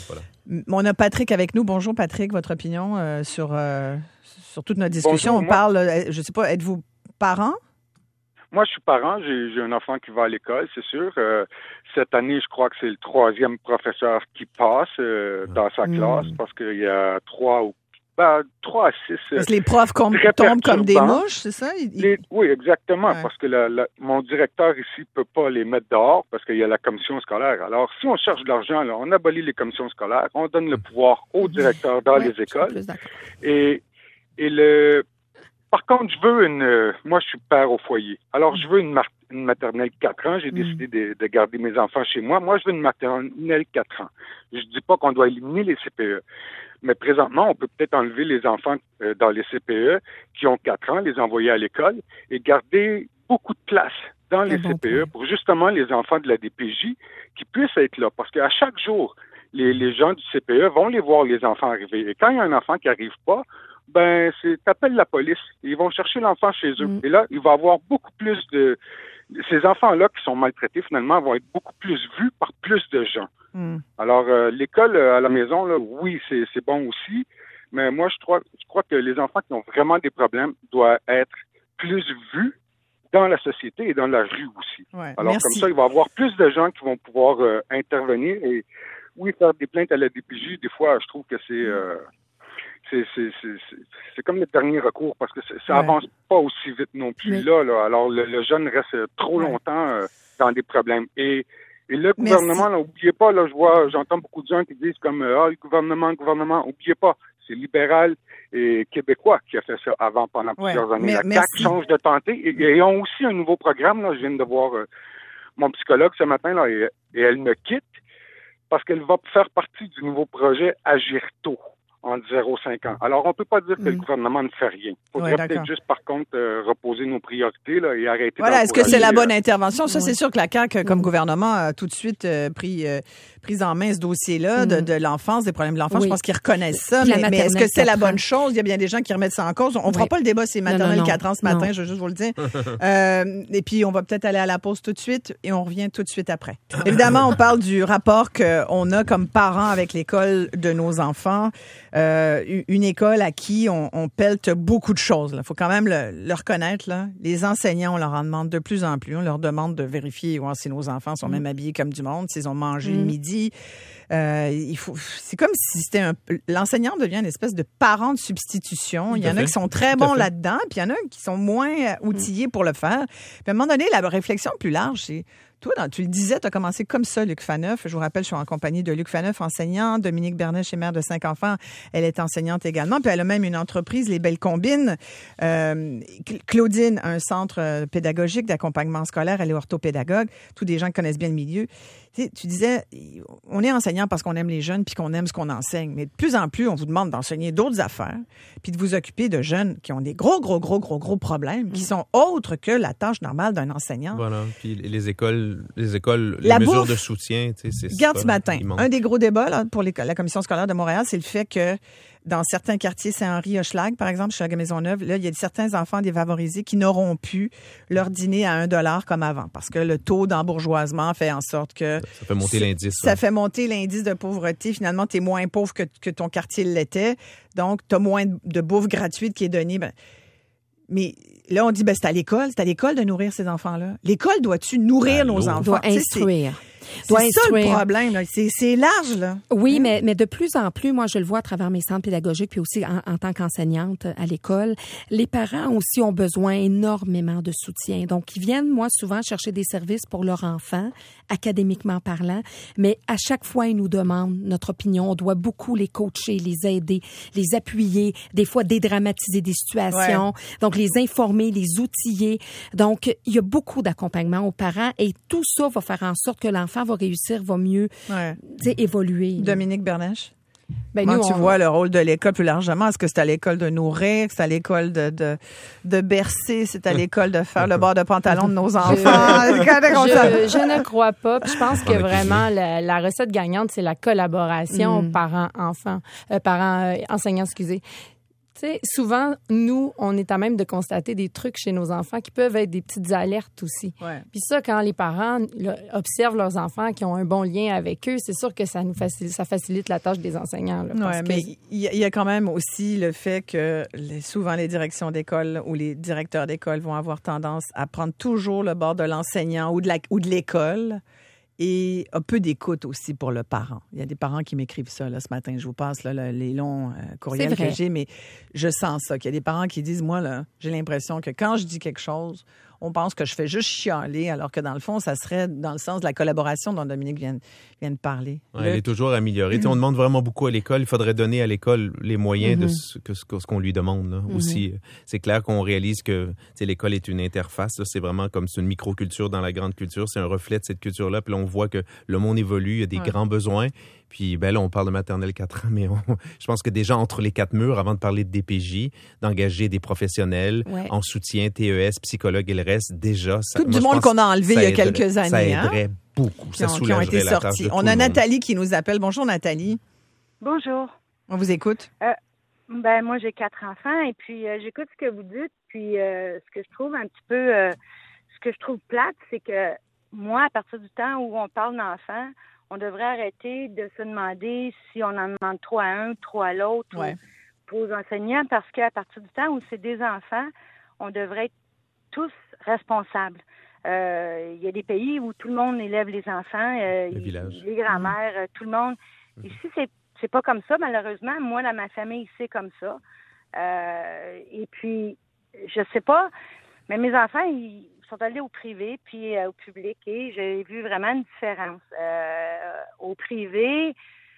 On a Patrick avec nous. Bonjour Patrick, votre opinion euh, sur, euh, sur toute notre discussion. Bonjour, On moi, parle, je ne sais pas, êtes-vous parent? Moi, je suis parent. J'ai, j'ai un enfant qui va à l'école, c'est sûr. Euh, cette année, je crois que c'est le troisième professeur qui passe euh, dans sa classe mmh. parce qu'il y a trois ou ben, trois à six. Parce que les profs com- tombent comme des mouches, c'est ça? Ils... Les, oui, exactement. Ouais. Parce que la, la, mon directeur ici peut pas les mettre dehors parce qu'il y a la commission scolaire. Alors, si on cherche de l'argent, là, on abolit les commissions scolaires, on donne le pouvoir au directeur dans ouais, les écoles. Je suis plus d'accord. Et, et le... Par contre, je veux une... Euh, moi, je suis père au foyer. Alors, je veux une, mar- une maternelle quatre ans. J'ai mm. décidé de, de garder mes enfants chez moi. Moi, je veux une maternelle quatre ans. Je dis pas qu'on doit éliminer les C P E. Mais présentement, on peut peut-être enlever les enfants euh, dans les C P E qui ont quatre ans, les envoyer à l'école et garder beaucoup de place dans les bon C P E point. Pour justement les enfants de la D P J qui puissent être là. Parce qu'à chaque jour, les, les gens du C P E vont les voir, les enfants arriver. Et quand il y a un enfant qui n'arrive pas, ben, c'est t'appelles la police. Ils vont chercher l'enfant chez eux. Mm. Et là, il va y avoir beaucoup plus de... Ces enfants-là qui sont maltraités, finalement, vont être beaucoup plus vus par plus de gens. Mm. Alors, euh, l'école euh, à la maison, là, oui, c'est, c'est bon aussi. Mais moi, je crois, je crois que les enfants qui ont vraiment des problèmes doivent être plus vus dans la société et dans la rue aussi. Ouais, Alors, merci. comme ça, il va y avoir plus de gens qui vont pouvoir euh, intervenir. Et oui, faire des plaintes à la D P J, des fois, je trouve que c'est... Euh, C'est, c'est, c'est, c'est comme le dernier recours parce que ça ouais. avance pas aussi vite non plus Mais... là, là. Alors, le, le jeune reste trop ouais. longtemps euh, dans des problèmes. Et, et le gouvernement, là, oubliez pas, là, je vois, j'entends beaucoup de gens qui disent comme, ah, le gouvernement, le gouvernement, oubliez pas, c'est libéral et québécois qui a fait ça avant, pendant ouais. plusieurs années. Mais, la C A Q change de tenter et, et ils ont aussi un nouveau programme, là. Je viens de voir euh, mon psychologue ce matin, là, et, et elle me quitte parce qu'elle va faire partie du nouveau projet Agir tôt. Entre zéro à cinq ans. Alors, on peut pas dire que mmh. le gouvernement ne fait rien. Il faudrait ouais, peut-être juste, par contre, euh, reposer nos priorités là, et arrêter Voilà, est-ce que c'est la bonne euh... intervention? Ça, ouais. c'est sûr que la C A Q, comme mmh. gouvernement, a tout de suite euh, pris, euh, pris en main ce dossier-là mmh. de, de l'enfance, des problèmes de l'enfance. Oui. Je pense qu'ils reconnaissent ça. Mais, mais est-ce que c'est la bonne chose? Il y a bien des gens qui remettent ça en cause. On ne oui. fera pas le débat c'est maternelle quatre ans ce matin, non. je veux juste vous le dire. euh, et puis, on va peut-être aller à la pause tout de suite et on revient tout de suite après. Évidemment, on parle du rapport qu'on a comme parents avec l'école de nos enfants. Euh, une école à qui on, on pelte beaucoup de choses. Il faut quand même le, le reconnaître. Là. Les enseignants, on leur en demande de plus en plus. On leur demande de vérifier ouais, si nos enfants sont mmh. même habillés comme du monde, s'ils ont mangé mmh. le midi. Euh, il faut, c'est comme si c'était un... L'enseignant devient une espèce de parent de substitution. Il y en a qui sont très bons là-dedans, puis il y en a qui sont moins outillés mmh. pour le faire. Puis à un moment donné, la réflexion plus large, c'est... Toi, tu le disais, tu as commencé comme ça, Luc Faneuf. Je vous rappelle, je suis en compagnie de Luc Faneuf, enseignant. Dominique Bernèche est mère de cinq enfants. Elle est enseignante également. Puis elle a même une entreprise, Les Belles Combines. Euh, Claudine a un centre pédagogique d'accompagnement scolaire. Elle est orthopédagogue. Tous des gens qui connaissent bien le milieu. Tu sais, tu disais, on est enseignant parce qu'on aime les jeunes puis qu'on aime ce qu'on enseigne. Mais de plus en plus, on vous demande d'enseigner d'autres affaires puis de vous occuper de jeunes qui ont des gros, gros, gros, gros, gros problèmes qui sont autres que la tâche normale d'un enseignant. Voilà. Puis les écoles, les écoles, la les mesures bouffe, de soutien, tu sais, c'est regarde ce matin, un des gros débats là, pour les, la commission scolaire de Montréal, c'est le fait que dans certains quartiers, Saint-Henri, Hochelag, par exemple, chez la Maisonneuve, là, il y a certains enfants défavorisés qui n'auront plus leur dîner à un dollar comme avant, parce que le taux d'embourgeoisement fait en sorte que... Ça fait monter l'indice. Ça hein. fait monter l'indice de pauvreté. Finalement, tu es moins pauvre que, que ton quartier l'était. Donc, tu as moins de bouffe gratuite qui est donnée. Ben, mais là, on dit, ben, c'est à l'école. C'est à l'école de nourrir ces enfants-là. L'école doit-tu nourrir ben, nos enfants? Doit instruire. C'est ça instruire. Le problème. Là. C'est, c'est large. Là. Oui, hein? mais, mais de plus en plus, moi, je le vois à travers mes centres pédagogiques, puis aussi en, en tant qu'enseignante à l'école, les parents aussi ont besoin énormément de soutien. Donc, ils viennent, moi, souvent chercher des services pour leurs enfants, académiquement parlant, mais à chaque fois, ils nous demandent notre opinion. On doit beaucoup les coacher, les aider, les appuyer, des fois dédramatiser des situations, ouais. donc les informer, les outiller. Donc, il y a beaucoup d'accompagnement aux parents et tout ça va faire en sorte que l'enfant va réussir, va mieux ouais. évoluer. Dominique Bernèche? Ben, Comment nous, tu on... vois le rôle de l'école plus largement? Est-ce que c'est à l'école de nourrir? C'est à l'école de, de, de bercer? C'est à l'école de faire le bord de pantalon de nos enfants? Je, je, je ne crois pas. Puis je pense que vraiment, la, la recette gagnante, c'est la collaboration mm. parents-enfants, euh, parents-enseignants, excusez. Tu sais, souvent, nous, on est à même de constater des trucs chez nos enfants qui peuvent être des petites alertes aussi. Ouais. Puis ça, quand les parents là, observent leurs enfants qui ont un bon lien avec eux, c'est sûr que ça nous facilite, ça facilite la tâche des enseignants. Là, parce ouais, que... mais il y, y a quand même aussi le fait que les, souvent les directions d'école ou les directeurs d'école vont avoir tendance à prendre toujours le bord de l'enseignant ou de, la, ou de l'école. Et un peu d'écoute aussi pour le parent. Il y a des parents qui m'écrivent ça là, ce matin. Je vous passe là, le, les longs euh, courriels que j'ai, mais je sens ça, qu'il y a des parents qui disent, moi, là, j'ai l'impression que quand je dis quelque chose, on pense que je fais juste chialer, alors que dans le fond, ça serait dans le sens de la collaboration dont Dominique vient, vient de parler. Ouais, le... Elle est toujours améliorée. Mm-hmm. On demande vraiment beaucoup à l'école. Il faudrait donner à l'école les moyens mm-hmm. de ce, que, ce qu'on lui demande. Là. Mm-hmm. Aussi, c'est clair qu'on réalise que l'école est une interface. Là. C'est vraiment comme c'est une microculture dans la grande culture. C'est un reflet de cette culture-là. Puis là, on voit que le monde évolue. Il y a des ouais. grands besoins. Puis ben là, on parle de maternelle quatre ans, mais on, je pense que déjà entre les quatre murs, avant de parler de D P J, d'engager des professionnels ouais. en soutien, T E S, psychologues et le reste, déjà... Ça, Tout moi, du monde qu'on a enlevé il y a aiderait, quelques années. Ça aiderait hein? beaucoup. Ça qui ont, soulagerait qui ont été la sortis. tâche de On tout a le Nathalie monde. qui nous appelle. Bonjour, Nathalie. Bonjour. On vous écoute. Euh, ben moi, j'ai quatre enfants et puis euh, j'écoute ce que vous dites. Puis euh, ce que je trouve un petit peu... Euh, ce que je trouve plate, c'est que moi, à partir du temps où on parle d'enfants, on devrait arrêter de se demander si on en demande trop à un, trop à l'autre ouais. ou aux enseignants, parce qu'à partir du temps où c'est des enfants, on devrait être tous responsables. Euh, il y a des pays où tout le monde élève les enfants, euh, les, villages. les grands-mères, mmh. tout le monde. Mmh. Ici, c'est c'est pas comme ça, malheureusement. Moi, dans ma famille, c'est comme ça. Euh, et puis, je sais pas, mais mes enfants, ils sont allés au privé puis euh, au public et j'ai vu vraiment une différence. Euh, au privé,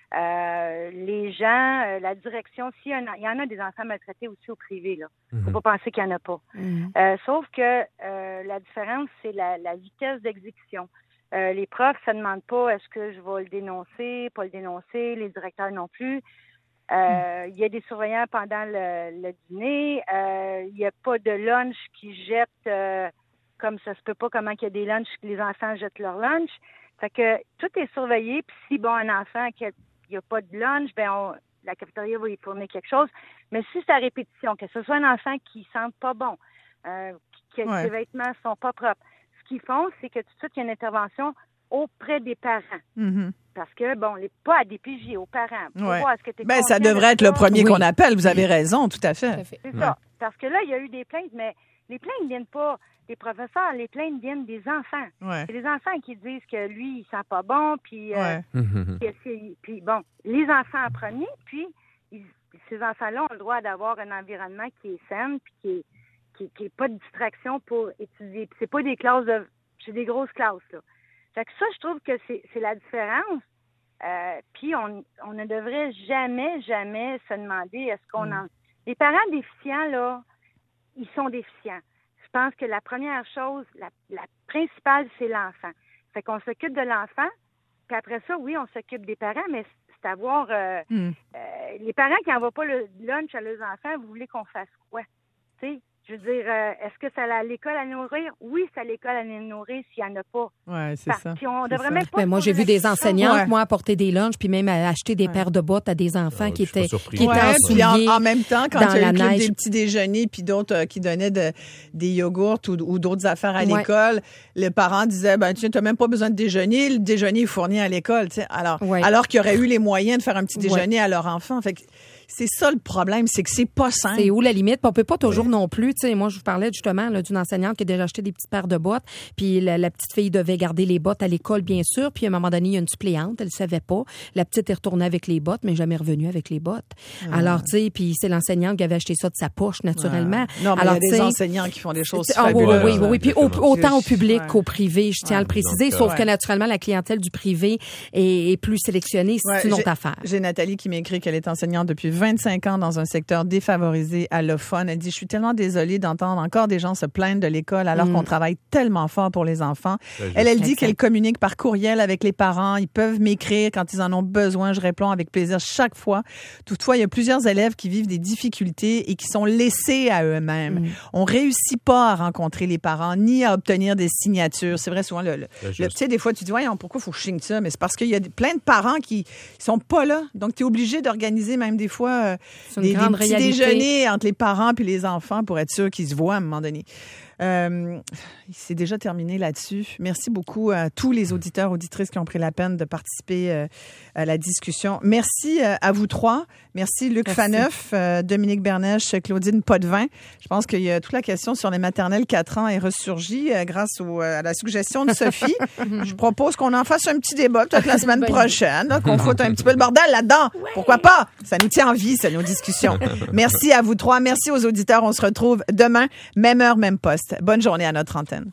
euh, les gens, euh, la direction, s'il y, en a, il y en a des enfants maltraités aussi au privé, là. Mm-hmm. Faut pas penser qu'il y en a pas. Mm-hmm. Euh, sauf que euh, la différence, c'est la, la vitesse d'exécution. Euh, les profs, ça ne demande pas est-ce que je vais le dénoncer, pas le dénoncer, les directeurs non plus. Euh, mm. Il y a des surveillants pendant le, le dîner. Euh, il n'y a pas de lunch qui jette euh, comme ça se peut pas, comment il y a des lunchs que les enfants jettent leur lunch. Fait que tout est surveillé. Puis si, bon, un enfant qui n'y a pas de lunch, ben on, la cafétéria va lui fournir quelque chose. Mais si c'est à répétition, que ce soit un enfant qui ne sente pas bon, euh, que ouais. ses vêtements ne sont pas propres, ce qu'ils font, c'est que tout de suite, il y a une intervention auprès des parents. Mm-hmm. Parce que, bon, les, pas à D P J, aux parents. Pour ouais. voir, est-ce que t'es ben, ça devrait être le premier oui. qu'on appelle. Vous avez raison, tout à fait. Tout à fait. C'est ouais. ça. Parce que là, il y a eu des plaintes, mais les plaintes ne viennent pas des professeurs, les plaintes viennent des enfants. Ouais. C'est les enfants qui disent que lui, il sent pas bon, puis, euh, ouais. puis, puis bon, les enfants en premier, puis ils, ces enfants-là ont le droit d'avoir un environnement qui est sain, puis qui est, qui, qui est pas de distraction pour étudier. Puis c'est pas des classes de, c'est des grosses classes, là. Fait que ça, je trouve que c'est, c'est la différence. Euh, puis on, on ne devrait jamais, jamais se demander est-ce qu'on mm. en... Les parents déficients, là, ils sont déficients. Je pense que la première chose, la, la principale, c'est l'enfant. Fait qu'on s'occupe de l'enfant, puis après ça, oui, on s'occupe des parents, mais c'est à voir... Euh, mm. euh, les parents qui n'envoient pas le lunch à leurs enfants, vous voulez qu'on fasse quoi? Tu sais? Je veux dire, euh, est-ce que c'est à l'école à nourrir? Oui, c'est à l'école à nourrir s'il n'y en a pas. Oui, c'est ça. Puis on c'est devrait ça. même pas... Mais moi, j'ai vu des enseignantes, ouais. moi, apporter des lunchs, puis même acheter des ouais. paires de bottes à des enfants oh, qui étaient, qui ouais, étaient en souliers en, en même temps, quand dans il y a la eu neige. des petits déjeuners, puis d'autres euh, qui donnaient de, des yogourts ou, ou d'autres affaires à ouais. l'école, les parents disaient, ben tu n'as même pas besoin de déjeuner, le déjeuner est fourni à l'école. Tu sais. Alors, ouais. alors qu'ils auraient eu les moyens de faire un petit déjeuner ouais. à leur enfant. Fait que, c'est ça le problème, c'est que c'est pas simple. C'est où la limite? Puis on peut pas toujours ouais. non plus. Tu sais, moi, je vous parlais justement là, d'une enseignante qui a déjà acheté des petites paires de bottes. Puis la, la petite fille devait garder les bottes à l'école, bien sûr. Puis à un moment donné, il y a une suppléante, elle savait pas. La petite est retournée avec les bottes, mais jamais revenue avec les bottes. Ouais. Alors, tu sais, puis c'est l'enseignante qui avait acheté ça de sa poche, naturellement. Ouais. Non, mais alors, il y a des enseignants qui font des choses ah, fabuleuses. Oui, oui, oui. oui. Puis au, autant au public ouais. qu'au privé, je tiens ouais. à le préciser. Donc, sauf ouais. que naturellement, la clientèle du privé est, est plus sélectionnée. C'est ouais. une autre j'ai, affaire. J'ai Nathalie qui m'écrit qu'elle est enseignante depuis vingt-cinq ans dans un secteur défavorisé, allophone. Elle dit, je suis tellement désolée d'entendre encore des gens se plaindre de l'école alors mmh. qu'on travaille tellement fort pour les enfants. Elle, elle dit qu'elle communique par courriel avec les parents. Ils peuvent m'écrire quand ils en ont besoin. Je réponds avec plaisir chaque fois. Toutefois, il y a plusieurs élèves qui vivent des difficultés et qui sont laissés à eux-mêmes. Mmh. On réussit pas à rencontrer les parents ni à obtenir des signatures. C'est vrai, souvent, le, le, le tu sais, des fois, tu dis, voyons, pourquoi il faut que je signe ça? Mais c'est parce qu'il y a plein de parents qui sont pas là. Donc, tu es obligé d'organiser même des fois fois euh, une des, des grande petits réalité. déjeuners entre les parents puis les enfants pour être sûr qu'ils se voient à un moment donné. Euh, c'est déjà terminé là-dessus. Merci beaucoup à tous les auditeurs, auditrices qui ont pris la peine de participer euh, à la discussion. Merci euh, à vous trois. Merci Luc Merci. Faneuf, euh, Dominique Bernèche, Claudine Potvin. Je pense qu'il y a toute la question sur les maternelles quatre ans est ressurgie euh, grâce au, euh, à la suggestion de Sophie. Je propose qu'on en fasse un petit débat peut-être la semaine prochaine, là, qu'on foute un petit peu le bordel là-dedans. Ouais. Pourquoi pas? Ça nous tient en vie, ça, nos discussions. Merci à vous trois. Merci aux auditeurs. On se retrouve demain, même heure, même poste. Bonne journée à notre antenne.